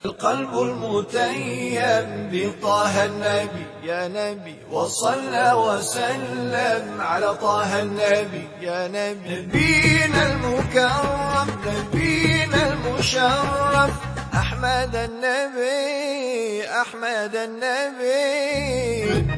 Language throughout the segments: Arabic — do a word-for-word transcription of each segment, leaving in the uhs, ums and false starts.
القلب المتيم بطه النبي يا نبي، وصلى وسلم على طه النبي يا نبي. نبينا المكرم نبينا المشرف أحمد النبي أحمد النبي.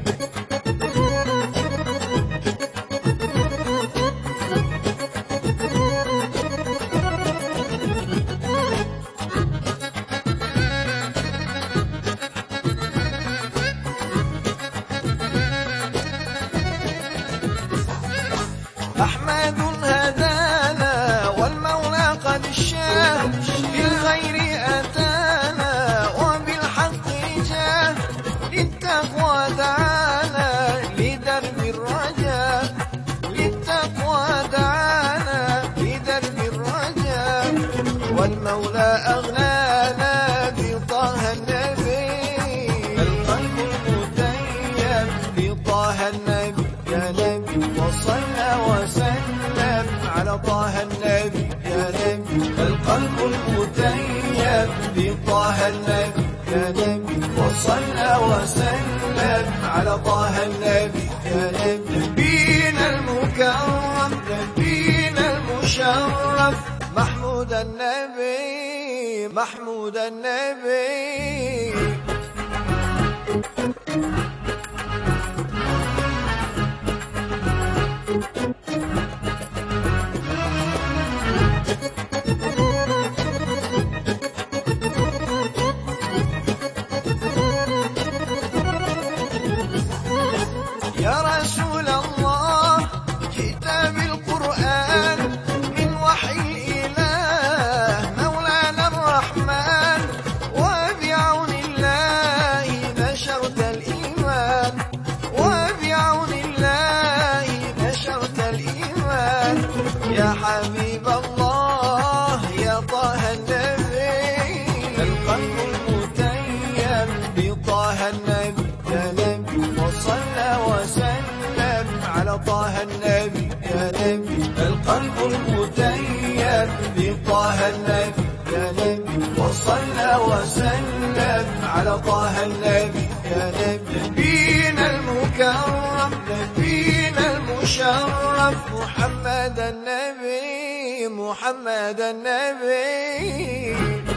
أحمد هدانا والمولى قد شاه، بالخير أتانا وبالحق جاه، للتقوى دعانا لدرب الرجاء، للتقوى دعانا لدرب الرجاء، والمولى أغنانا بطه النبي. القلب المتيم بطه النبي يا نبي، وصلى وسلم على طه النبي يا نبي. القلب المتيم بطه النبي يا نبي، وصلى وسلم على طه النبي يا نبي. نبينا المكرم نبينا المشرف محمود النبي محمود النبي. يا رسول الله كتاب القرآن من وحي الإله مولانا الرحمن، وبعون الله نشرت الإيمان، وبعون الله نشرت الإيمان. يا حبيب الله يا طه النبي. القلب المتيم بطه النبي يا نبي، وصلى وسلم على طه النبي يا نبي. القلب المتيم بطه النبي يا نبي، وصلى وسلم على طه النبي يا نبي. نبينا المكرم نبينا المشرف محمد النبي محمد النبي.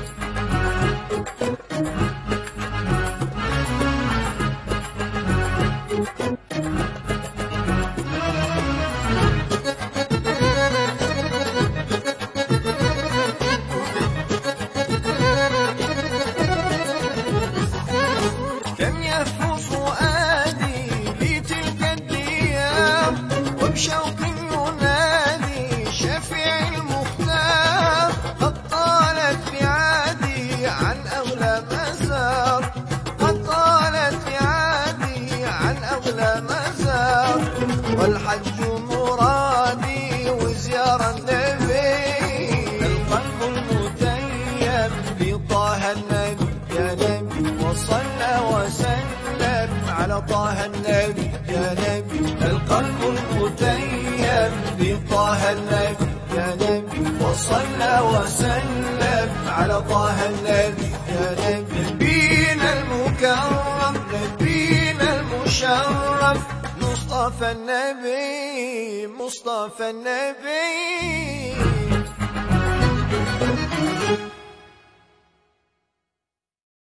كم يهفو فؤادي لتلك الديار، وبشوق ينادي شفيع المختار. قد طالت بعادي عن أغلى مسار، قد طالت بعادي عن أغلى مسار، والحج مرادي وزيارة النبي. القلب المتيم بطه النبي يا نبي، وصلى وسلم على طه النبي يا نبي. القلب المتيم بطه النبي يا نبي، وصلى وسلم على طه النبي يا نبي. نبينا المكرم نبينا المشرف مصطفى النبي مصطفى النبي.